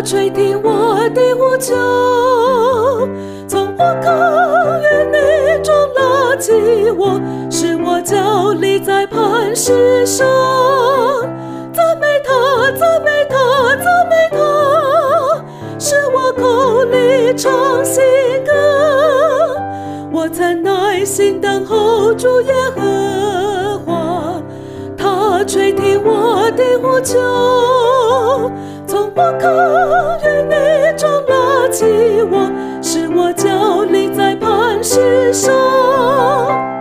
垂听我的呼求，从火坑与泥中拉起我，使我脚立在磐石上。赞美他，赞美他，赞美他，使我口里唱新歌。我曾耐心等候主耶和华，他垂听我的呼求，从火坑与泥中拉起我，使我脚立在磐石上。